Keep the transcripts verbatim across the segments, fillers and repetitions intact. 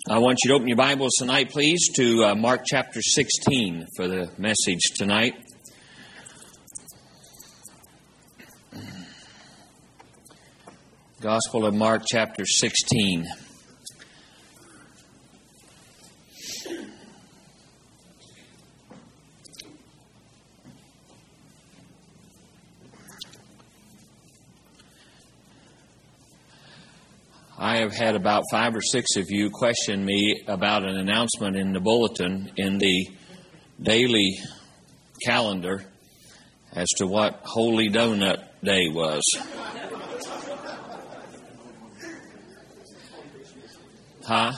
I want you to open your Bibles tonight, please, to uh, Mark chapter sixteen for the message tonight. Gospel of Mark chapter sixteen. I have had about five or six of you question me about an announcement in the bulletin in the daily calendar as to what Holy Donut Day was. Huh?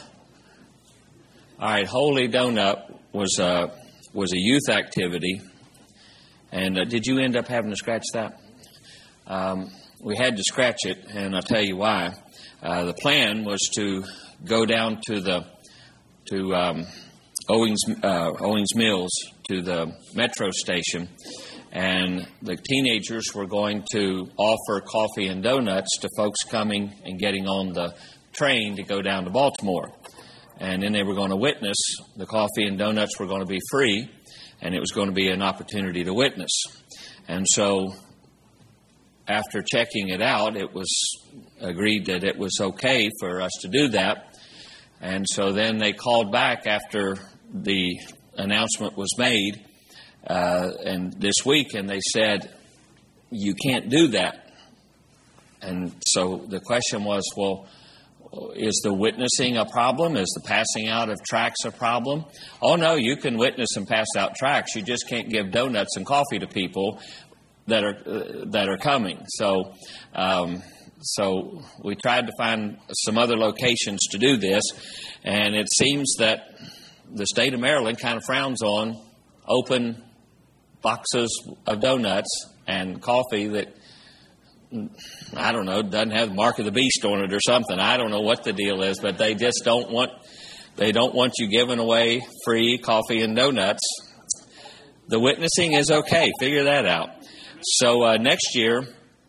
All right, Holy Donut was a, was a youth activity. And uh, did you end up having to scratch that? Um, we had to scratch it, and I'll tell you why. Uh, the plan was to go down to the to um, Owings uh, Owings Mills to the metro station, and the teenagers were going to offer coffee and donuts to folks coming and getting on the train to go down to Baltimore. And then they were going to witness. The coffee and donuts were going to be free, and it was going to be an opportunity to witness. And so after checking it out, it was agreed that it was okay for us to do that. And so then they called back after the announcement was made uh, and this week, and they said, you can't do that. And so the question was, well, is the witnessing a problem? Is the passing out of tracts a problem? Oh, no, you can witness and pass out tracts. You just can't give donuts and coffee to people that are uh, that are coming. So um, so we tried to find some other locations to do this, and it seems that the state of Maryland kind of frowns on open boxes of donuts and coffee that, I don't know, doesn't have the mark of the beast on it or something. I don't know what the deal is, but they just don't want they don't want you giving away free coffee and donuts. The witnessing is okay. Figure that out. So uh, next year,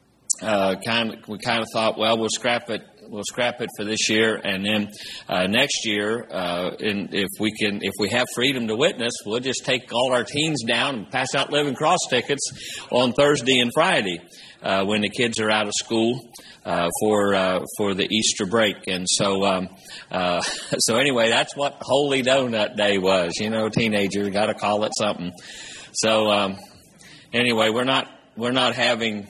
uh, kind of, we kind of thought, well, we'll scrap it. We'll scrap it for this year, and then uh, next year, uh, in, if we can, if we have freedom to witness, we'll just take all our teens down and pass out Living Cross tickets on Thursday and Friday uh, when the kids are out of school uh, for uh, for the Easter break. And so, um, uh, so anyway, that's what Holy Donut Day was. You know, teenagers got to call it something. So um, anyway, we're not. We're not having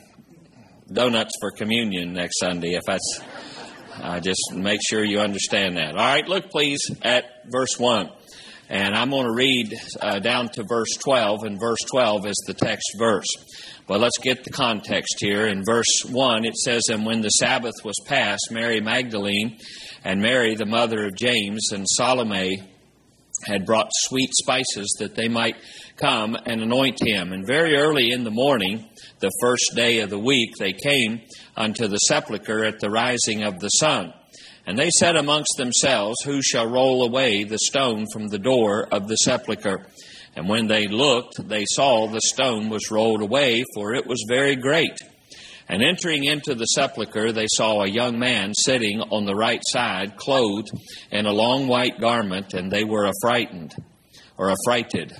donuts for communion next Sunday, if that's, uh, just make sure you understand that. All right, look please at verse one. And I'm going to read uh, down to verse twelve, and verse twelve is the text verse. But let's get the context here. In verse one, it says, and when the Sabbath was past, Mary Magdalene and Mary, the mother of James, and Salome had brought sweet spices that they might come and anoint him. And very early in the morning, the first day of the week, they came unto the sepulchre at the rising of the sun. And they said amongst themselves, who shall roll away the stone from the door of the sepulchre? And when they looked, they saw the stone was rolled away, for it was very great. And entering into the sepulchre, they saw a young man sitting on the right side, clothed in a long white garment, and they were affrighted, or affrighted.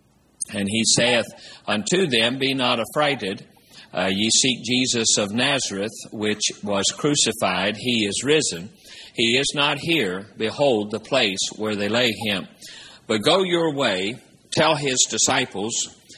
And he saith unto them, be not affrighted. Uh, ye seek Jesus of Nazareth, which was crucified. He is risen. He is not here. Behold the place where they lay him. But go your way, tell his disciples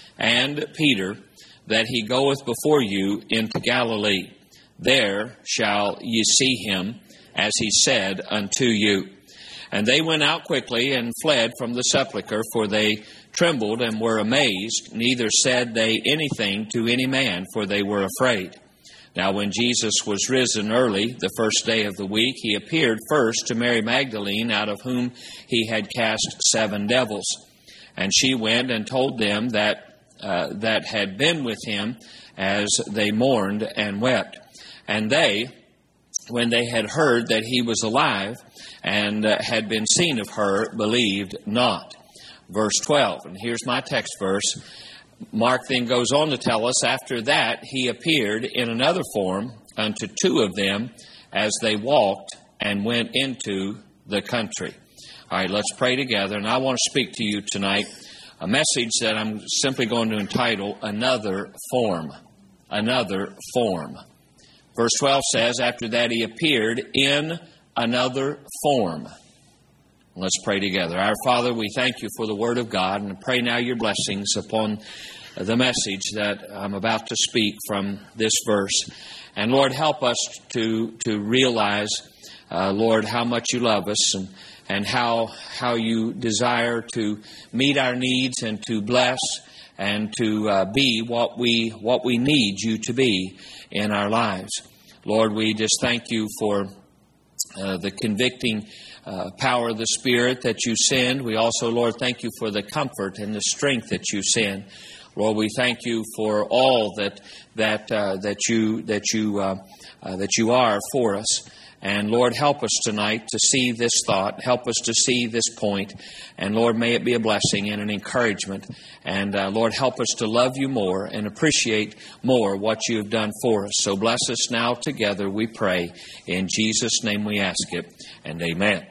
and Peter that he goeth before you into Galilee. There shall ye see him, as he said unto you. And they went out quickly and fled from the sepulchre, for they trembled and were amazed, neither said they anything to any man, for they were afraid. Now when Jesus was risen early, the first day of the week, he appeared first to Mary Magdalene, out of whom he had cast seven devils. And she went and told them that uh, that had been with him, as they mourned and wept. And they, when they had heard that he was alive and uh, had been seen of her, believed not. Verse twelve, and here's my text verse. Mark then goes on to tell us, after that he appeared in another form unto two of them as they walked and went into the country. All right, let's pray together. And I want to speak to you tonight a message that I'm simply going to entitle Another Form. Another Form. Verse twelve says, after that he appeared in another form. Let's pray together. Our Father, we thank you for the Word of God, and I pray now your blessings upon the message that I'm about to speak from this verse. And Lord, help us to to realize, uh, Lord, how much you love us and, and how how you desire to meet our needs and to bless and to uh, be what we what we need you to be in our lives. Lord, we just thank you for uh, the convicting Uh, power of the Spirit that you send. We also, Lord, thank you for the comfort and the strength that you send. Lord, we thank you for all that that uh, that you that you uh, uh, that you are for us. And Lord, help us tonight to see this thought. Help us to see this point. And Lord, may it be a blessing and an encouragement. And uh, Lord, help us to love you more and appreciate more what you have done for us. So bless us now together, we pray. In Jesus' name we ask it. And amen.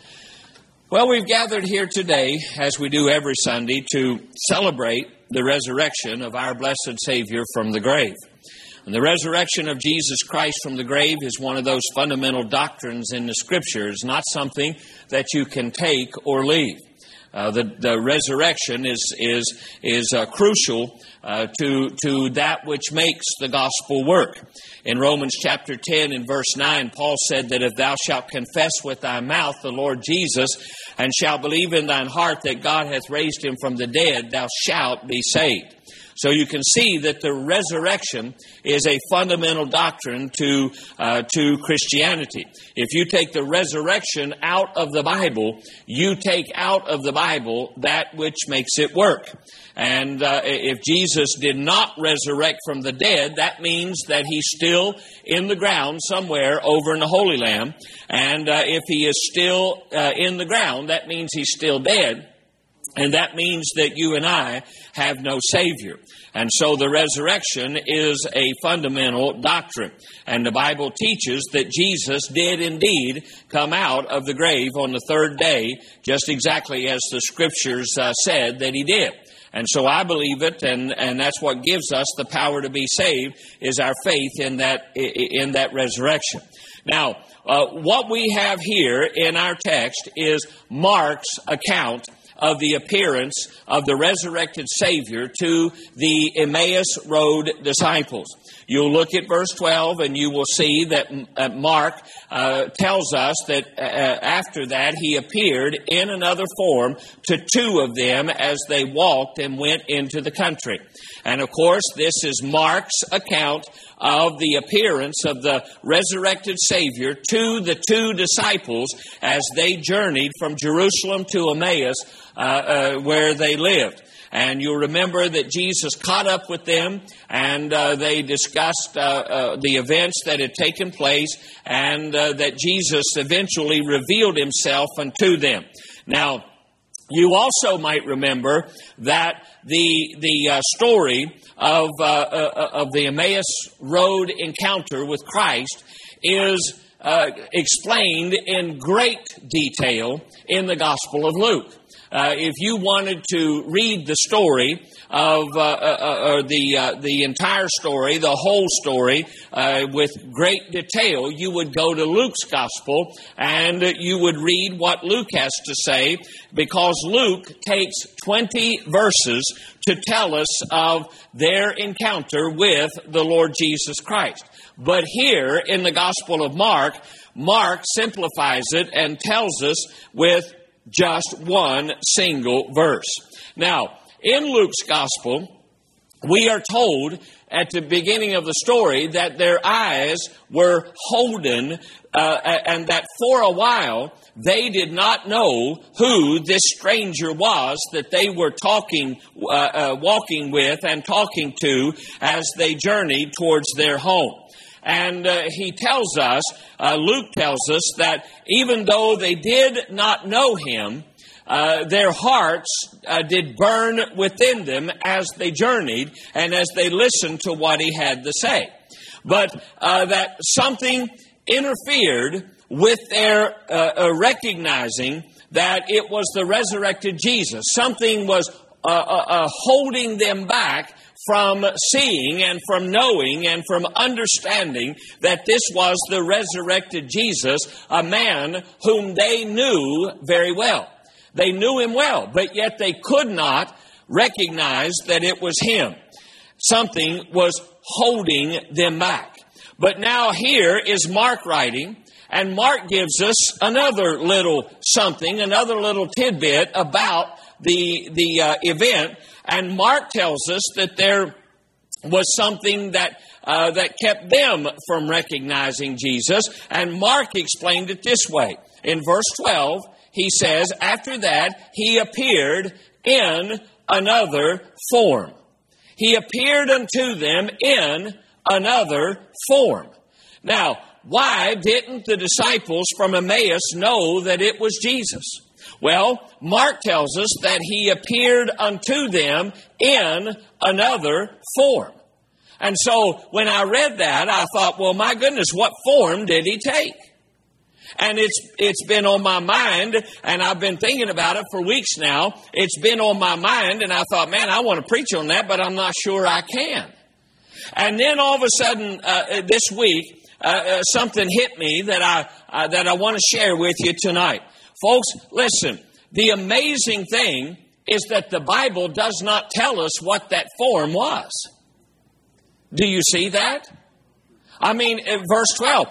Well, we've gathered here today, as we do every Sunday, to celebrate the resurrection of our blessed Savior from the grave. And the resurrection of Jesus Christ from the grave is one of those fundamental doctrines in the Scriptures, not something that you can take or leave. Uh, the, the resurrection is is is uh, crucial uh, to to that which makes the gospel work. In Romans chapter ten and verse nine, Paul said that if thou shalt confess with thy mouth the Lord Jesus, and shalt believe in thine heart that God hath raised him from the dead, thou shalt be saved. So you can see that the resurrection is a fundamental doctrine to uh, to Christianity. If you take the resurrection out of the Bible, you take out of the Bible that which makes it work. And uh, if Jesus did not resurrect from the dead, that means that he's still in the ground somewhere over in the Holy Land. And uh, if he is still uh, in the ground, that means he's still dead. And that means that you and I have no Savior. And so the resurrection is a fundamental doctrine. And the Bible teaches that Jesus did indeed come out of the grave on the third day, just exactly as the Scriptures uh, said that he did. And so I believe it, and, and that's what gives us the power to be saved, is our faith in that in that resurrection. Now, uh, what we have here in our text is Mark's account of the appearance of the resurrected Savior to the Emmaus Road disciples. You'll look at verse twelve and you will see that Mark uh, tells us that uh, after that he appeared in another form to two of them as they walked and went into the country. And of course, this is Mark's account of the appearance of the resurrected Savior to the two disciples as they journeyed from Jerusalem to Emmaus, uh, uh, where they lived. And you'll remember that Jesus caught up with them, and uh, they discussed uh, uh, the events that had taken place, and uh, that Jesus eventually revealed himself unto them. Now, you also might remember that the the uh, story of uh, uh, of the Emmaus Road encounter with Christ is uh, explained in great detail in the Gospel of Luke. Uh, if you wanted to read the story of uh, uh, uh, the uh, the entire story, the whole story, uh, with great detail, you would go to Luke's Gospel and you would read what Luke has to say, because Luke takes twenty verses to tell us of their encounter with the Lord Jesus Christ. But here in the Gospel of Mark, Mark simplifies it and tells us with just one single verse. Now, in Luke's Gospel, we are told at the beginning of the story that their eyes were holden, uh, and that for a while they did not know who this stranger was that they were talking, uh, uh, walking with and talking to as they journeyed towards their home. And uh, he tells us, uh, Luke tells us, that even though they did not know him, uh, their hearts uh, did burn within them as they journeyed and as they listened to what he had to say. But uh, that something interfered with their uh, uh, recognizing that it was the resurrected Jesus. Something was uh, uh, uh, holding them back from seeing and from knowing and from understanding that this was the resurrected Jesus, a man whom they knew very well. They knew him well, but yet they could not recognize that it was him. Something was holding them back. But now here is Mark writing, and Mark gives us another little something, another little tidbit about the, the uh, event. And Mark tells us that there was something that uh, that kept them from recognizing Jesus. And Mark explained it this way. In verse twelve, he says, after that, he appeared in another form. He appeared unto them in another form. Now, why didn't the disciples from Emmaus know that it was Jesus? Well, Mark tells us that he appeared unto them in another form. And so when I read that, I thought, well, my goodness, what form did he take? And it's it's been on my mind, and I've been thinking about it for weeks now. It's been on my mind, and I thought, man, I want to preach on that, but I'm not sure I can. And then all of a sudden, uh, this week, uh, uh, something hit me that I uh, that I want to share with you tonight. Folks, listen, the amazing thing is that the Bible does not tell us what that form was. Do you see that? I mean, verse twelve,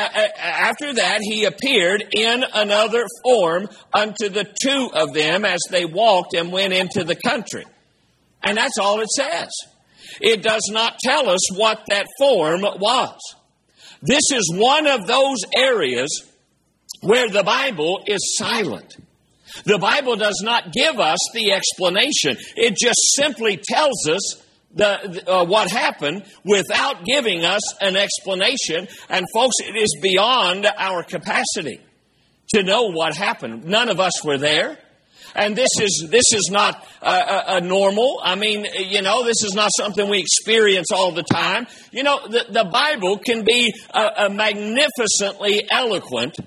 after that he appeared in another form unto the two of them as they walked and went into the country. And that's all it says. It does not tell us what that form was. This is one of those areas where the Bible is silent. The Bible does not give us the explanation. It just simply tells us The, uh, what happened without giving us an explanation. And folks, it is beyond our capacity to know what happened. None of us were there. And this is this is not a, a normal. I mean, you know, this is not something we experience all the time. You know, the, the Bible can be a, a magnificently eloquent,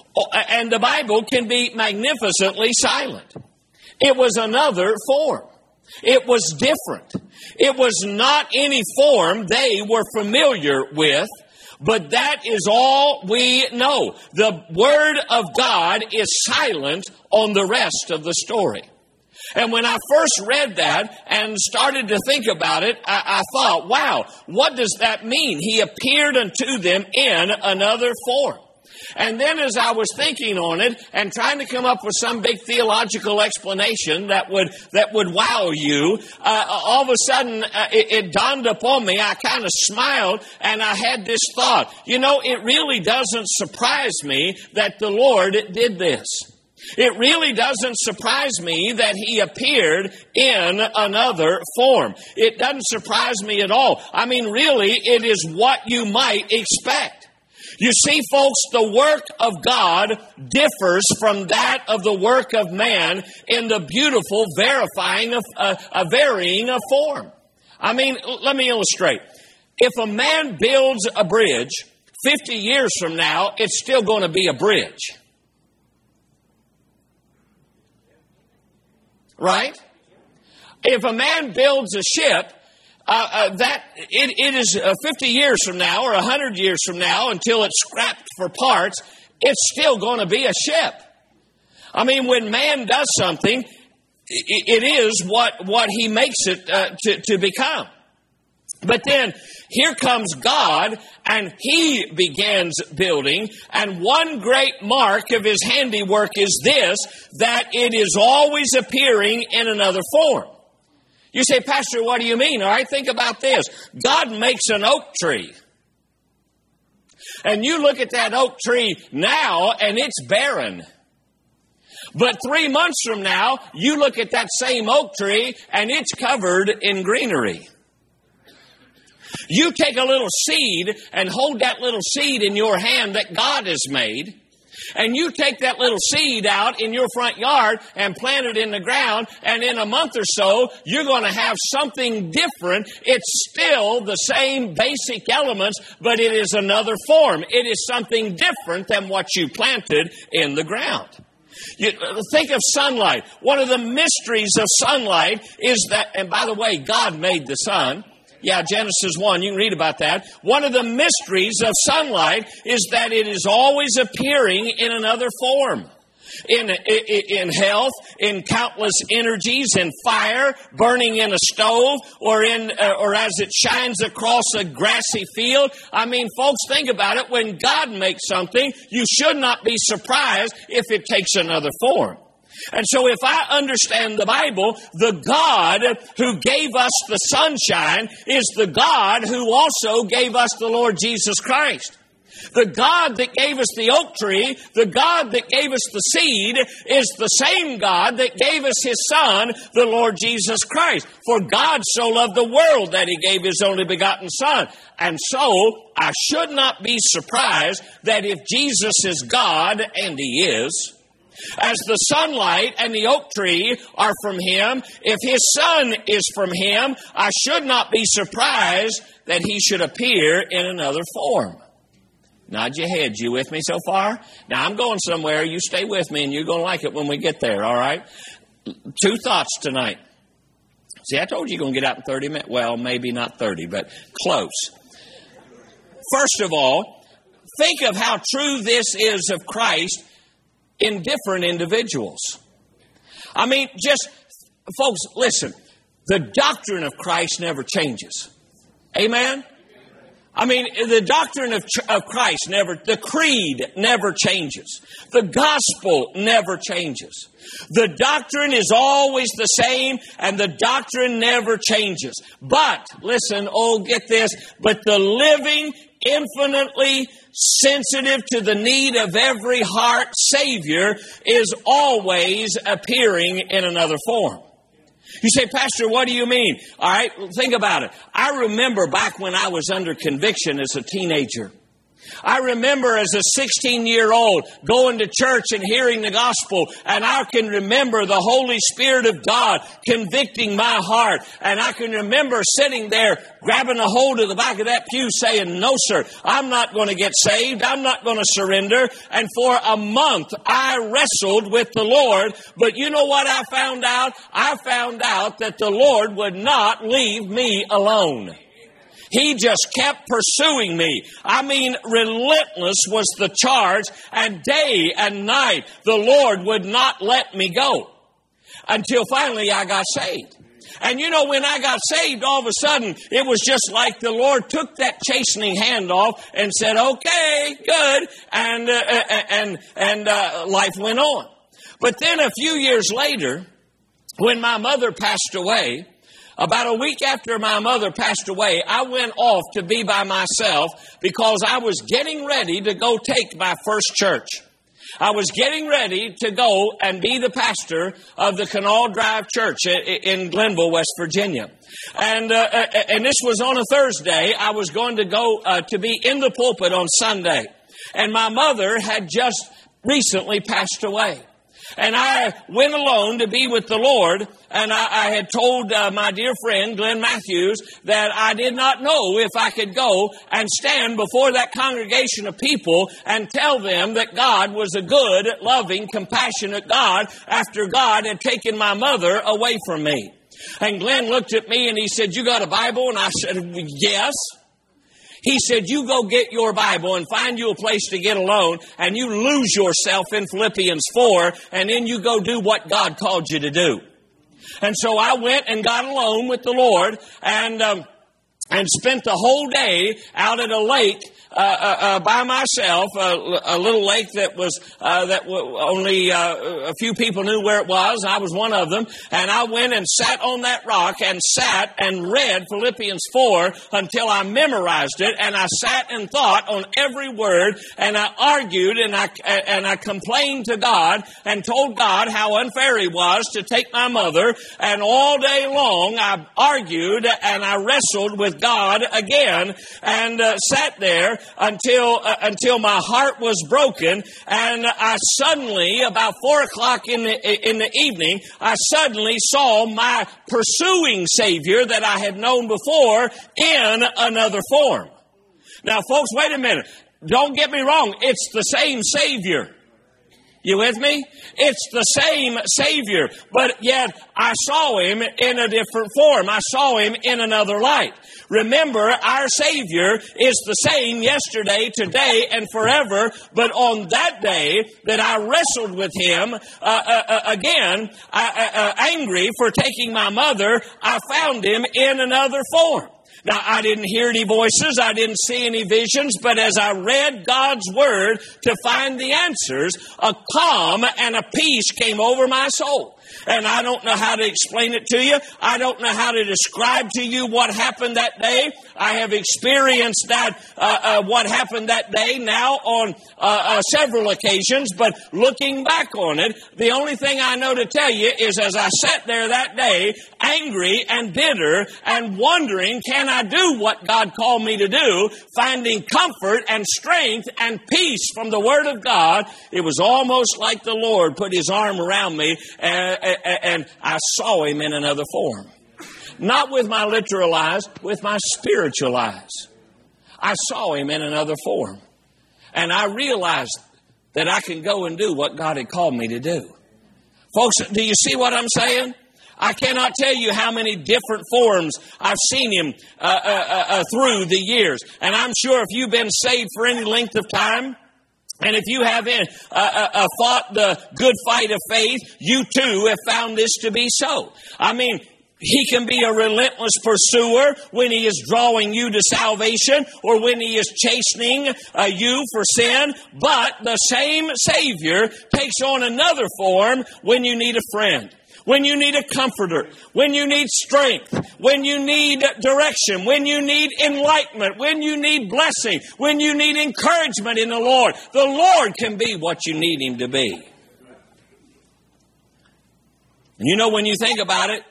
and the Bible can be magnificently silent. It was another form. It was different. It was not any form they were familiar with, but that is all we know. The Word of God is silent on the rest of the story. And when I first read that and started to think about it, I, I thought, wow, what does that mean? He appeared unto them in another form. And then as I was thinking on it and trying to come up with some big theological explanation that would that would wow you, uh, all of a sudden uh, it, it dawned upon me. I kind of smiled and I had this thought. You know, it really doesn't surprise me that the Lord did this. It really doesn't surprise me that he appeared in another form. It doesn't surprise me at all. I mean, really, it is what you might expect. You see, folks, the work of God differs from that of the work of man in the beautiful verifying of uh, a varying of form. I mean, let me illustrate. If a man builds a bridge, fifty years from now, it's still going to be a bridge. Right? If a man builds a ship, Uh, uh, that it, it is uh, fifty years from now or one hundred years from now until it's scrapped for parts, it's still going to be a ship. I mean, when man does something, it, it is what, what he makes it uh, to, to become. But then here comes God and he begins building, and one great mark of his handiwork is this, that it is always appearing in another form. You say, Pastor, what do you mean? All right, think about this. God makes an oak tree. And you look at that oak tree now, and it's barren. But three months from now, you look at that same oak tree, and it's covered in greenery. You take a little seed and hold that little seed in your hand that God has made, And you take that little seed out in your front yard and plant it in the ground, and in a month or so, you're going to have something different. It's still the same basic elements, but it is another form. It is something different than what you planted in the ground. You, think of sunlight. One of the mysteries of sunlight is that, and by the way, God made the sun. Yeah, Genesis one, you can read about that. One of the mysteries of sunlight is that it is always appearing in another form. In, in, in health, in countless energies, in fire, burning in a stove, or in, uh, or as it shines across a grassy field. I mean, folks, think about it. When God makes something, you should not be surprised if it takes another form. And so if I understand the Bible, the God who gave us the sunshine is the God who also gave us the Lord Jesus Christ. The God that gave us the oak tree, the God that gave us the seed, is the same God that gave us His Son, the Lord Jesus Christ. For God so loved the world that He gave His only begotten Son. And so, I should not be surprised that if Jesus is God, and He is, as the sunlight and the oak tree are from Him, if His Son is from Him, I should not be surprised that He should appear in another form. Nod your head. You with me so far? Now, I'm going somewhere. You stay with me, and you're going to like it when we get there, all right? Two thoughts tonight. See, I told you you're going to get out in thirty minutes. Well, maybe not thirty, but close. First of all, think of how true this is of Christ in different individuals. I mean, just, folks, listen. The doctrine of Christ never changes. Amen? I mean, the doctrine of, of Christ never, the creed never changes. The gospel never changes. The doctrine is always the same, and the doctrine never changes. But, listen, oh, get this, but the living, infinitely sensitive to the need of every heart Savior is always appearing in another form. You say, Pastor, what do you mean? All right, think about it. I remember back when I was under conviction as a teenager. I remember as a sixteen-year-old going to church and hearing the gospel, and I can remember the Holy Spirit of God convicting my heart, and I can remember sitting there grabbing a hold of the back of that pew saying, no, sir, I'm not going to get saved. I'm not going to surrender. And for a month, I wrestled with the Lord, but you know what I found out? I found out that the Lord would not leave me alone. He just kept pursuing me. I mean, relentless was the charge, and day and night the Lord would not let me go until finally I got saved. And you know, when I got saved, all of a sudden, it was just like the Lord took that chastening hand off and said, okay, good, and uh, and and uh, life went on. But then a few years later, when my mother passed away, about a week after my mother passed away, I went off to be by myself because I was getting ready to go take my first church. I was getting ready to go and be the pastor of the Canal Drive Church in Glenville, West Virginia. And uh, and this was on a Thursday. I was going to go uh, to be in the pulpit on Sunday. And my mother had just recently passed away. And I went alone to be with the Lord, and I, I had told uh, my dear friend, Glenn Matthews, that I did not know if I could go and stand before that congregation of people and tell them that God was a good, loving, compassionate God after God had taken my mother away from me. And Glenn looked at me and he said, you got a Bible? And I said, yes. He said, you go get your Bible and find you a place to get alone, and you lose yourself in Philippians four, and then you go do what God called you to do. And so I went and got alone with the Lord, and um, and spent the whole day out at a lake uh, uh, uh, by myself, uh, a little lake that was uh, that w- only uh, a few people knew where it was. I was one of them, and I went and sat on that rock and sat and read Philippians four until I memorized it, and I sat and thought on every word, and I argued and I and I complained to God and told God how unfair He was to take my mother, and all day long I argued and I wrestled with God again, and uh, sat there there until uh, until my heart was broken, and I suddenly, about four o'clock in the in the evening, I suddenly saw my pursuing Savior that I had known before in another form. Now, folks, wait a minute. Don't get me wrong. It's the same Savior. You with me? It's the same Savior, but yet I saw Him in a different form. I saw Him in another light. Remember, our Savior is the same yesterday, today, and forever, but on that day that I wrestled with Him, uh, uh, uh, again, I, uh, uh, angry for taking my mother, I found Him in another form. Now, I didn't hear any voices, I didn't see any visions, but as I read God's Word to find the answers, a calm and a peace came over my soul. And I don't know how to explain it to you. I don't know how to describe to you what happened that day. I have experienced that, uh, uh, what happened that day now on uh, uh, several occasions, but looking back on it, the only thing I know to tell you is as I sat there that day, angry and bitter and wondering, can I do what God called me to do, finding comfort and strength and peace from the Word of God, it was almost like the Lord put His arm around me and And I saw Him in another form. Not with my literal eyes, with my spiritual eyes. I saw Him in another form. And I realized that I can go and do what God had called me to do. Folks, do you see what I'm saying? I cannot tell you how many different forms I've seen Him uh, uh, uh, through the years. And I'm sure if you've been saved for any length of time, and if you have uh, uh, fought the good fight of faith, you too have found this to be so. I mean, He can be a relentless pursuer when He is drawing you to salvation or when He is chastening uh, you for sin. But the same Savior takes on another form when you need a friend, when you need a comforter, when you need strength, when you need direction, when you need enlightenment, when you need blessing, when you need encouragement in the Lord. The Lord can be what you need Him to be. And you know, when you think about it,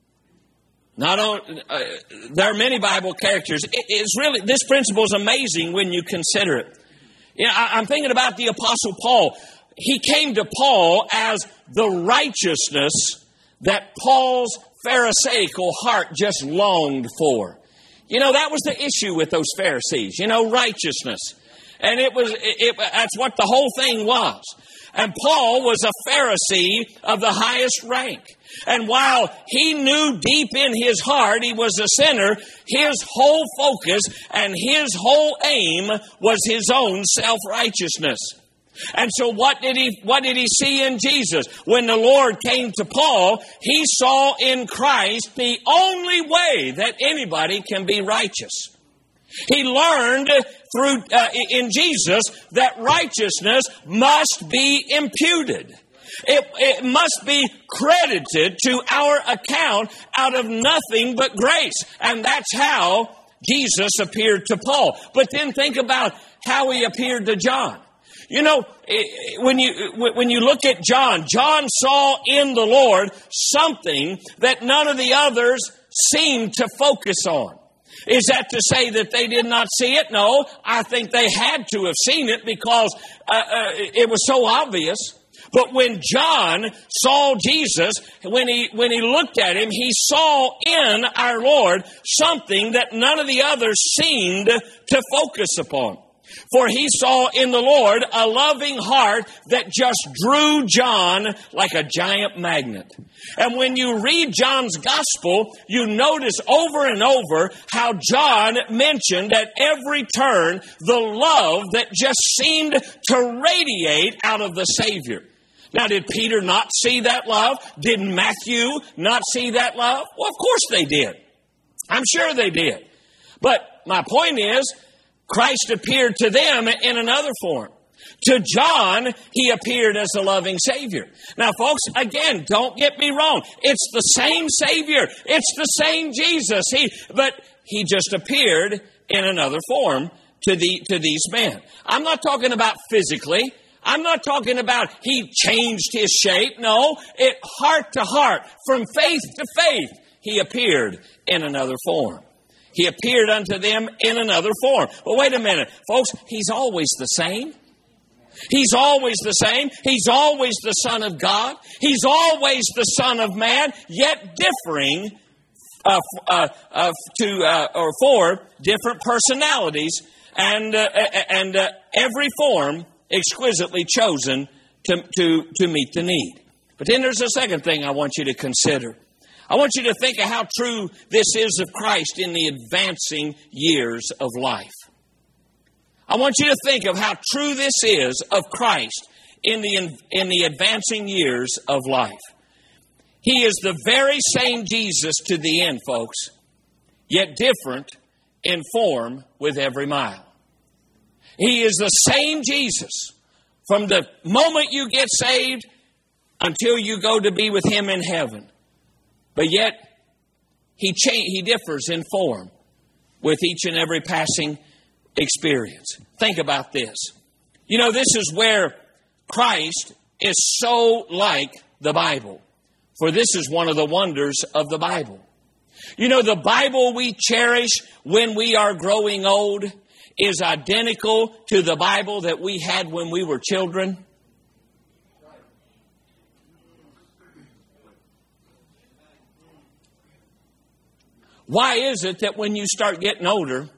not only, uh, there are many Bible characters. It, it's really, this principle is amazing when you consider it. You know, I, I'm thinking about the Apostle Paul. He came to Paul as the righteousness that Paul's Pharisaical heart just longed for. You know, that was the issue with those Pharisees, you know, righteousness. And it was, it, it, that's what the whole thing was. And Paul was a Pharisee of the highest rank. And while he knew deep in his heart he was a sinner, his whole focus and his whole aim was his own self-righteousness. And so what did he, what did he see in Jesus? When the Lord came to Paul, he saw in Christ the only way that anybody can be righteous. He learned through uh, in Jesus that righteousness must be imputed. It, it must be credited to our account out of nothing but grace. And that's how Jesus appeared to Paul. But then think about how He appeared to John. You know, when you when you look at John, John saw in the Lord something that none of the others seemed to focus on. Is that to say that they did not see it? No, I think they had to have seen it because uh, uh, it was so obvious. But when John saw Jesus, when he when he looked at Him, he saw in our Lord something that none of the others seemed to focus upon. For he saw in the Lord a loving heart that just drew John like a giant magnet. And when you read John's gospel, you notice over and over how John mentioned at every turn the love that just seemed to radiate out of the Savior. Now, did Peter not see that love? Did Matthew not see that love? Well, of course they did. I'm sure they did. But my point is, Christ appeared to them in another form. To John, He appeared as a loving Savior. Now, folks, again, don't get me wrong. It's the same Savior. It's the same Jesus. He, but He just appeared in another form to the to these men. I'm not talking about physically. I'm not talking about He changed His shape. No, it heart to heart, from faith to faith, He appeared in another form. He appeared unto them in another form. But wait a minute, folks, He's always the same. He's always the same. He's always the Son of God. He's always the Son of Man, yet differing uh, uh, uh, to uh, or for different personalities, and uh, and uh, every form exquisitely chosen to, to to meet the need. But then there's a second thing I want you to consider. I want you to think of how true this is of Christ in the advancing years of life. I want you to think of how true this is of Christ in the, in the advancing years of life. He is the very same Jesus to the end, folks, yet different in form with every mile. He is the same Jesus from the moment you get saved until you go to be with Him in heaven. But yet, He cha- He differs in form with each and every passing experience. Think about this. You know, this is where Christ is so like the Bible. For this is one of the wonders of the Bible. You know, the Bible we cherish when we are growing old is identical to the Bible that we had when we were children. Why is it that when you start getting older,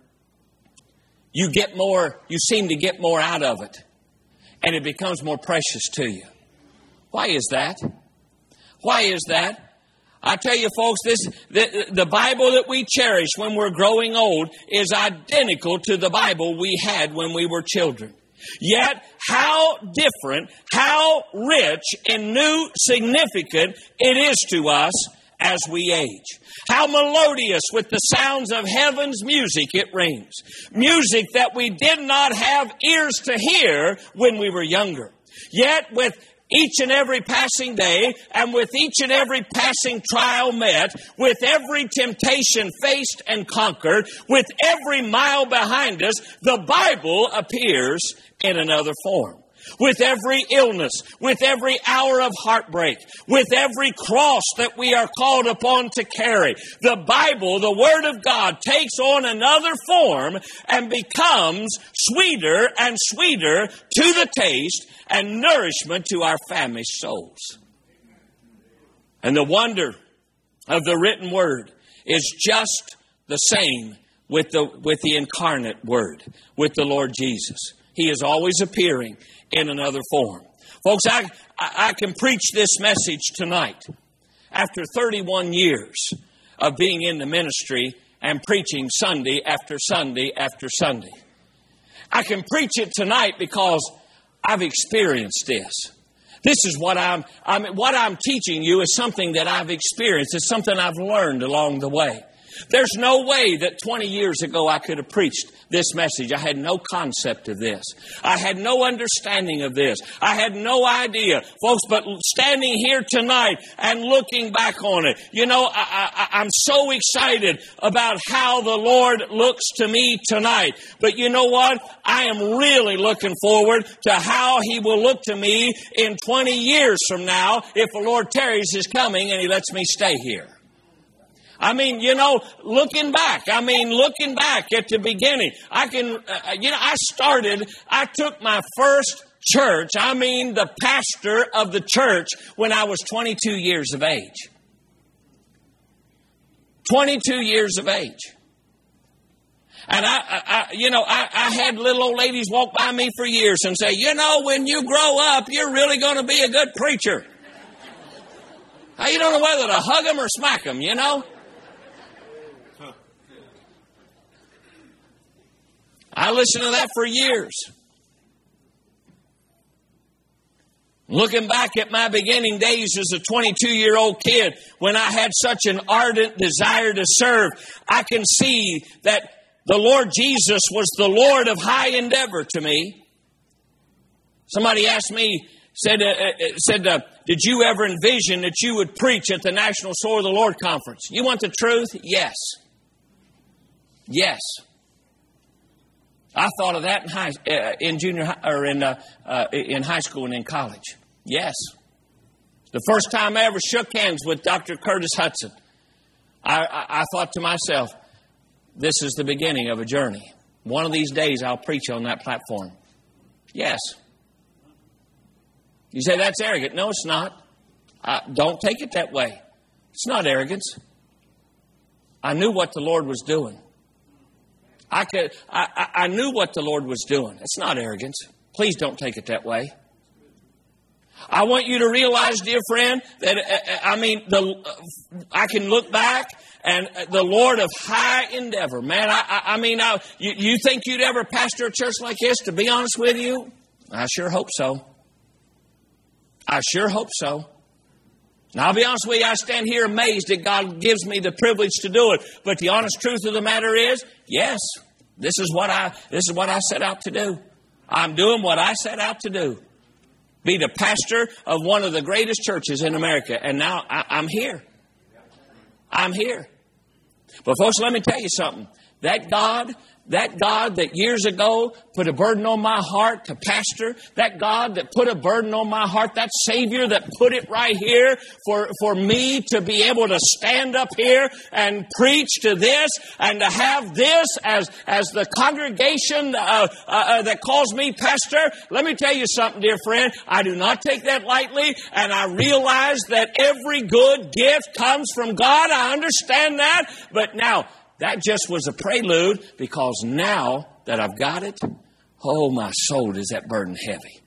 you get more, you seem to get more out of it, and it becomes more precious to you? Why is that? Why is that? I tell you, folks, this the, the Bible that we cherish when we're growing old is identical to the Bible we had when we were children. Yet, how different, how rich and new significant it is to us as we age. How melodious with the sounds of heaven's music it rings. Music that we did not have ears to hear when we were younger. Yet with each and every passing day, and with each and every passing trial met, with every temptation faced and conquered, with every mile behind us, the Bible appears in another form. With every illness, with every hour of heartbreak, with every cross that we are called upon to carry, the Bible, the Word of God, takes on another form and becomes sweeter and sweeter to the taste and nourishment to our famished souls. And the wonder of the written Word is just the same with the, with the incarnate Word, with the Lord Jesus. He is always appearing in another form. Folks, I, I can preach this message tonight after thirty-one years of being in the ministry and preaching Sunday after Sunday after Sunday. I can preach it tonight because I've experienced this. This is what I'm, I'm what I'm teaching you is something that I've experienced. It's something I've learned along the way. There's no way that twenty years ago I could have preached this message. I had no concept of this. I had no understanding of this. I had no idea. Folks, but standing here tonight and looking back on it, you know, I, I, I'm so excited about how the Lord looks to me tonight. But you know what? I am really looking forward to how He will look to me in twenty years from now if the Lord tarries His coming and He lets me stay here. I mean, you know, looking back, I mean, looking back at the beginning, I can, uh, you know, I started, I took my first church, I mean, the pastor of the church when I was twenty-two years of age. twenty-two years of age. And I, I you know, I, I had little old ladies walk by me for years and say, you know, when you grow up, you're really going to be a good preacher. You don't know whether to hug them or smack them, you know. I listened to that for years. Looking back at my beginning days as a twenty-two-year-old kid, when I had such an ardent desire to serve, I can see that the Lord Jesus was the Lord of high endeavor to me. Somebody asked me, said, uh, said, uh, did you ever envision that you would preach at the National Sword of the Lord Conference? You want the truth? Yes. Yes. I thought of that in high, uh, in junior high, or in uh, uh, in high school and in college. Yes, the first time I ever shook hands with Doctor Curtis Hudson, I, I, I thought to myself, This is the beginning of a journey. One of these days I'll preach on that platform. Yes. You say that's arrogant. No, it's not. I, don't take it that way. It's not arrogance. I knew what the Lord was doing. I could. I, I, I knew what the Lord was doing. It's not arrogance. Please don't take it that way. I want you to realize, dear friend, that, uh, I mean, the I can look back and the Lord of high endeavor. Man, I, I, I mean, I, you, you think you'd ever pastor a church like this, to be honest with you? I sure hope so. I sure hope so. Now, I'll be honest with you, I stand here amazed that God gives me the privilege to do it. But the honest truth of the matter is, yes, this is what I this is what I set out to do. I'm doing what I set out to do. Be the pastor of one of the greatest churches in America. And now I, I'm here. I'm here. But folks, let me tell you something. That God, that God that years ago put a burden on my heart to pastor, that God that put a burden on my heart, that Savior that put it right here for, for me to be able to stand up here and preach to this and to have this as, as the congregation uh, uh, that calls me pastor. Let me tell you something, dear friend. I do not take that lightly, and I realize that every good gift comes from God. I understand that. But now, that just was a prelude, because now that I've got it, oh, my soul, is that burden heavy.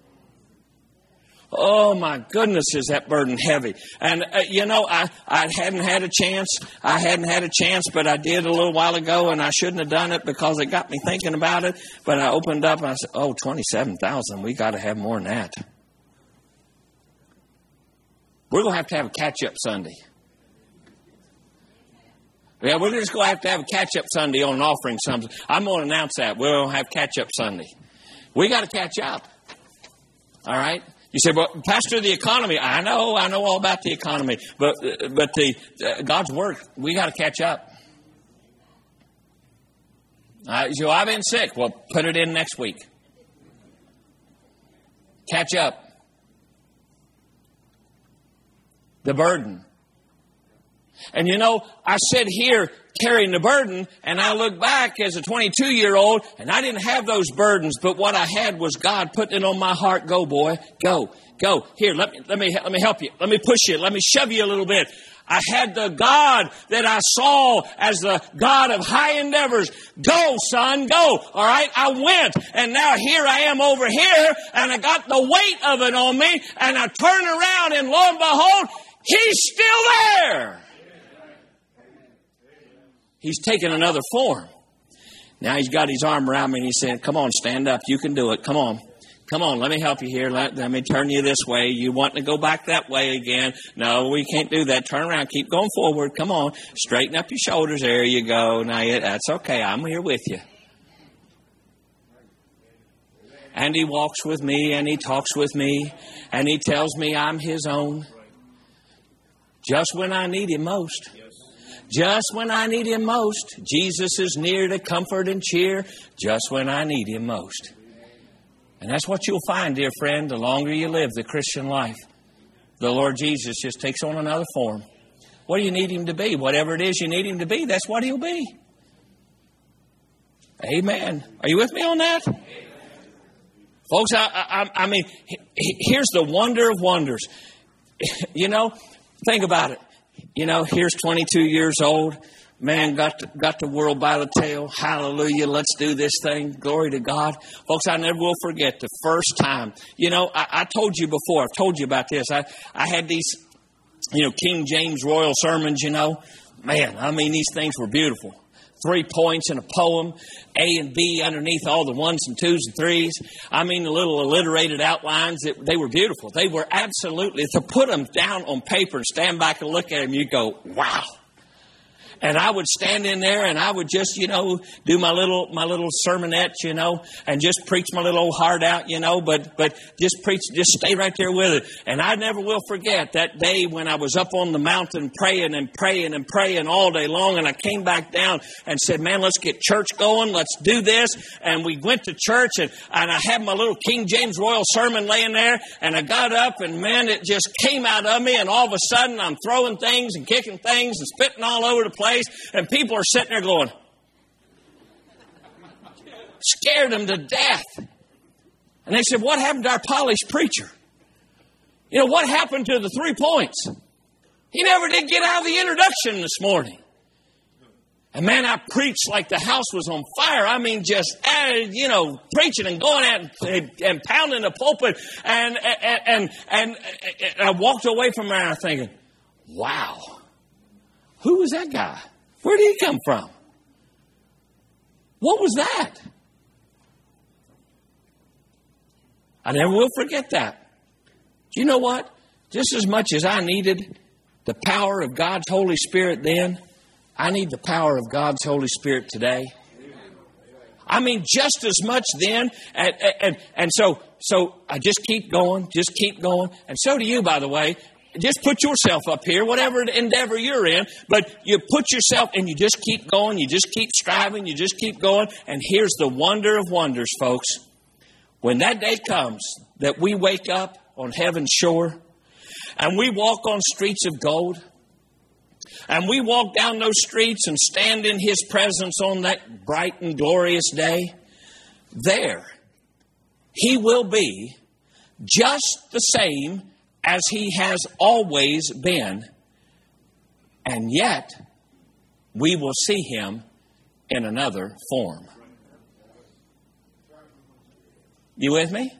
Oh, my goodness, is that burden heavy. And, uh, you know, I, I hadn't had a chance. I hadn't had a chance, but I did a little while ago, and I shouldn't have done it because it got me thinking about it. But I opened up and I said, oh, twenty-seven thousand. We got to have more than that. We're going to have to have a catch-up Sunday. Yeah, we're just going to have to have a catch-up Sunday on an offering Sunday. I'm going to announce that. We're going to have catch-up Sunday. We got to catch up. All right? You say, well, Pastor, the economy. I know, I know all about the economy. But but the uh, God's Word, we got to catch up. Uh, so I've been sick. Well, put it in next week. Catch up. The burden. And you know, I sit here carrying the burden, and I look back as a twenty-two-year-old, and I didn't have those burdens, but what I had was God putting it on my heart. Go, boy, go, go. Here, let me let me let me help you. Let me push you. Let me shove you a little bit. I had the God that I saw as the God of high endeavors. Go, son, go. All right, I went, and now here I am over here, and I got the weight of it on me, and I turn around, and lo and behold, He's still there. He's taken another form. Now he's got his arm around me and he's saying, come on, stand up. You can do it. Come on. Come on, let me help you here. Let, let me turn you this way. You want to go back that way again. No, we can't do that. Turn around. Keep going forward. Come on. Straighten up your shoulders. There you go. Now, that's okay. I'm here with you. And he walks with me and he talks with me and he tells me I'm his own. Just when I need him most. Just when I need him most. Jesus is near to comfort and cheer. Just when I need him most. And that's what you'll find, dear friend, the longer you live the Christian life. The Lord Jesus just takes on another form. What do you need him to be? Whatever it is you need him to be, that's what he'll be. Amen. Are you with me on that? Folks, I, I, I mean, here's the wonder of wonders. You know, think about it. You know, here's twenty-two years old. Man, got the, got the world by the tail. Hallelujah. Let's do this thing. Glory to God. Folks, I never will forget the first time. You know, I, I told you before. I've told you about this. I, I had these, you know, King James Royal sermons, you know. Man, I mean, these things were beautiful. Three points in a poem, A and B underneath all the ones and twos and threes. I mean, the little alliterated outlines, it, they were beautiful. They were absolutely, to put them down on paper and stand back and look at them, you go, wow. And I would stand in there and I would just, you know, do my little my little sermonette, you know, and just preach my little old heart out, you know, but but just preach, just stay right there with it. And I never will forget that day when I was up on the mountain praying and praying and praying all day long. And I came back down and said, man, let's get church going. Let's do this. And we went to church and, and I had my little King James Royal sermon laying there. And I got up and, man, it just came out of me. And all of a sudden I'm throwing things and kicking things and spitting all over the place. And people are sitting there going, scared them to death. And they said, what happened to our polished preacher? You know, what happened to the three points? He never did get out of the introduction this morning. And man, I preached like the house was on fire. I mean, just, uh, you know, preaching and going out and, and pounding the pulpit. And, and, and, and, and I walked away from there and I'm thinking, wow, who was that guy? Where did he come from? What was that? I never will forget that. Do you know what? Just as much as I needed the power of God's Holy Spirit then, I need the power of God's Holy Spirit today. I mean, just as much then. And, and, and so, so I just keep going, just keep going. And so do you, by the way. Just put yourself up here, whatever endeavor you're in. But you put yourself and you just keep going. You just keep striving. You just keep going. And here's the wonder of wonders, folks. When that day comes that we wake up on heaven's shore and we walk on streets of gold, and we walk down those streets and stand in His presence on that bright and glorious day, there He will be just the same as He has always been. And yet, we will see Him in another form. You with me?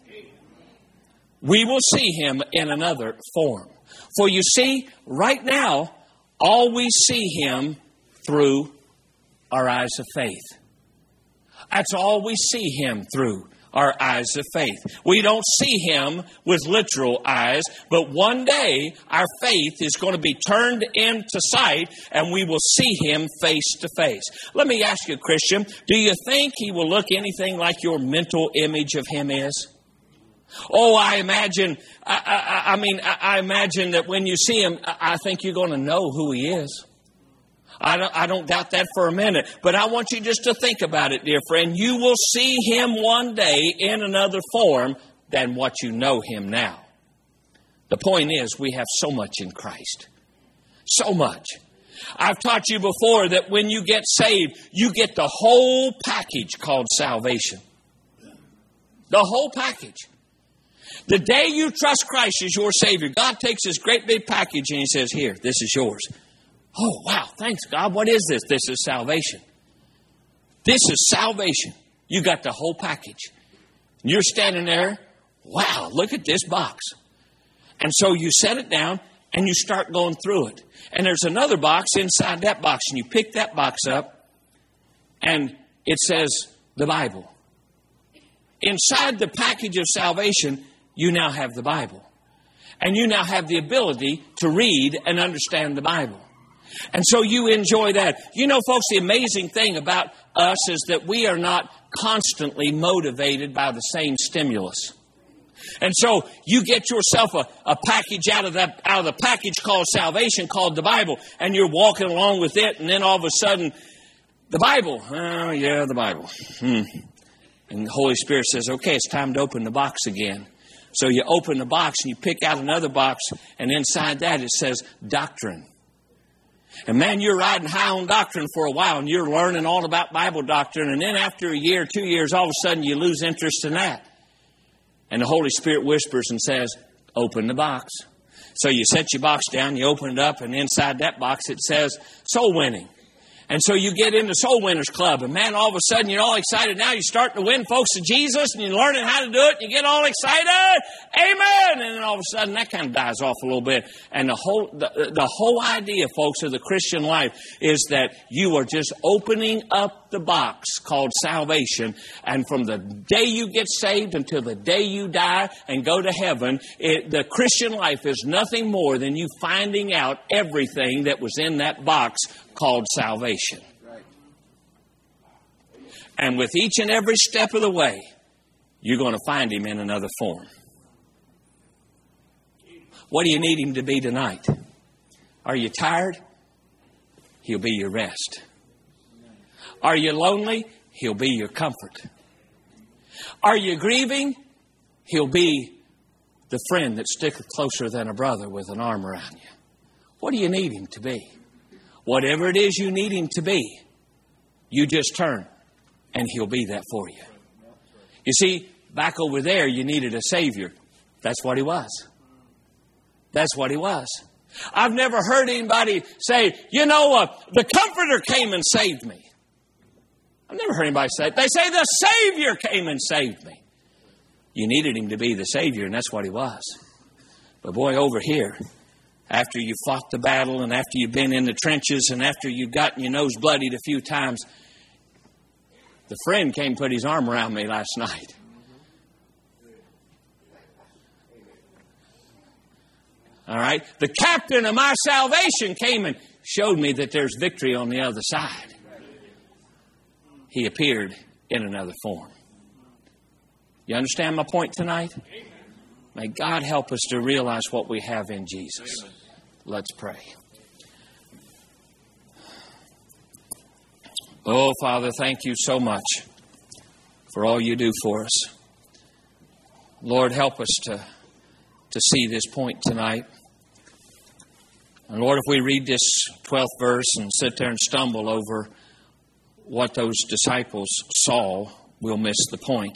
We will see Him in another form. For you see, right now, all we see Him through our eyes of faith. That's all we see Him through, our eyes of faith. We don't see Him with literal eyes, but one day our faith is going to be turned into sight and we will see Him face to face. Let me ask you, Christian, do you think He will look anything like your mental image of Him is? Oh, I imagine, I, I, I mean, I, I imagine that when you see Him, I think you're going to know who He is. I don't, I don't doubt that for a minute. But I want you just to think about it, dear friend. You will see Him one day in another form than what you know Him now. The point is, we have so much in Christ. So much. I've taught you before that when you get saved, you get the whole package called salvation. The whole package. The day you trust Christ as your Savior, God takes this great big package and He says, here, this is yours. Oh, wow, thanks, God. What is this? This is salvation. This is salvation. You got the whole package. You're standing there, wow, look at this box. And so you set it down and you start going through it. And there's another box inside that box, and you pick that box up and it says the Bible. Inside the package of salvation, you now have the Bible. And you now have the ability to read and understand the Bible. And so you enjoy that. You know, folks, the amazing thing about us is that we are not constantly motivated by the same stimulus. And so you get yourself a, a package out of that out of the package called salvation, called the Bible, and you're walking along with it, and then all of a sudden, the Bible. Oh, yeah, the Bible. Hmm. And the Holy Spirit says, okay, it's time to open the box again. So you open the box and you pick out another box, and inside that it says doctrine. And man, you're riding high on doctrine for a while, and you're learning all about Bible doctrine, and then after a year, two years, all of a sudden you lose interest in that. And the Holy Spirit whispers and says, open the box. So you set your box down, you open it up, and inside that box it says soul winning. And so you get into Soul Winners Club, and man, all of a sudden you're all excited. Now you're starting to win folks to Jesus, and you're learning how to do it, and you get all excited. Amen! And then all of a sudden that kind of dies off a little bit. And the whole the, the whole idea, folks, of the Christian life is that you are just opening up the box called salvation. And from the day you get saved until the day you die and go to heaven, it, the Christian life is nothing more than you finding out everything that was in that box called salvation. Right. And with each and every step of the way, you're going to find Him in another form. What do you need Him to be tonight? Are you tired? He'll be your rest. Are you lonely? He'll be your comfort. Are you grieving? He'll be the friend that sticketh closer than a brother with an arm around you. What do you need Him to be? Whatever it is you need Him to be, you just turn and He'll be that for you. You see, back over there, you needed a Savior. That's what He was. That's what He was. I've never heard anybody say, you know, uh, the Comforter came and saved me. I've never heard anybody say it. They say the Savior came and saved me. You needed Him to be the Savior, and that's what He was. But boy, over here, after you fought the battle and after you've been in the trenches and after you've gotten your nose bloodied a few times, the friend came and put his arm around me last night. All right? The captain of my salvation came and showed me that there's victory on the other side. He appeared in another form. You understand my point tonight? May God help us to realize what we have in Jesus. Let's pray. Oh, Father, thank you so much for all you do for us. Lord, help us to, to see this point tonight. And Lord, if we read this twelfth verse and sit there and stumble over what those disciples saw, we'll miss the point.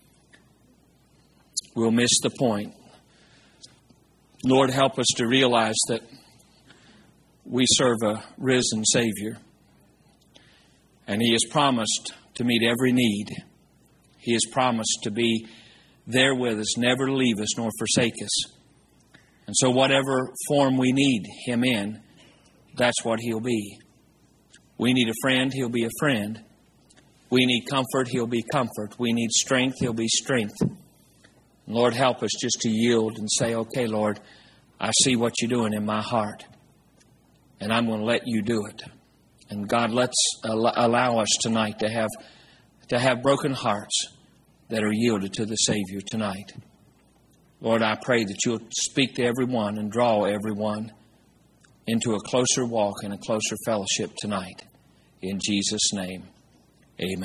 We'll miss the point. Lord, help us to realize that we serve a risen Savior. And He has promised to meet every need. He has promised to be there with us, never to leave us nor forsake us. And so whatever form we need Him in, that's what He'll be. We need a friend, He'll be a friend. We need comfort, He'll be comfort. We need strength, He'll be strength. Lord, help us just to yield and say, okay, Lord, I see what you're doing in my heart, and I'm going to let you do it. And God, let's allow us tonight to have to have broken hearts that are yielded to the Savior tonight. Lord, I pray that you'll speak to everyone and draw everyone into a closer walk and a closer fellowship tonight. In Jesus' name, amen.